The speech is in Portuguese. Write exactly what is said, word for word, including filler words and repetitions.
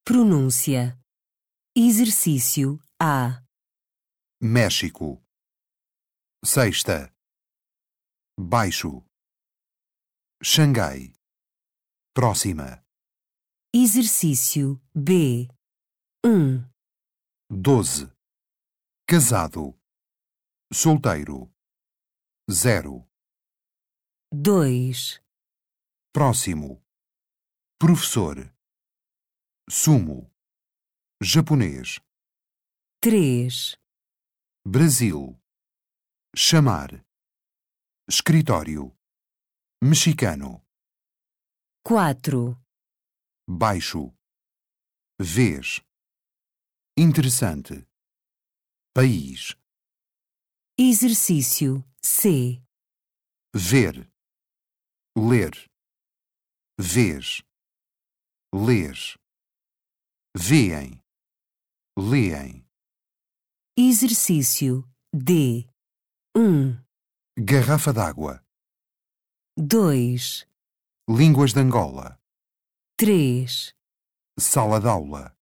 Pronúncia. Exercício A. México. Sexta. Baixo. Xangai. Próxima. Exercício B. um, Doze. Casado. Solteiro. Zero. dois, Próximo. Professor. Sumo. Japonês. três, Brasil. Chamar. Escritório. Mexicano. quatro, Baixo. Vez. Interessante. País. exercício C. Ver. Ler. Vês. Lês. Vêem. Leem. Exercício D. um, Garrafa d'água. dois, Línguas de Angola. três. Sala de aula.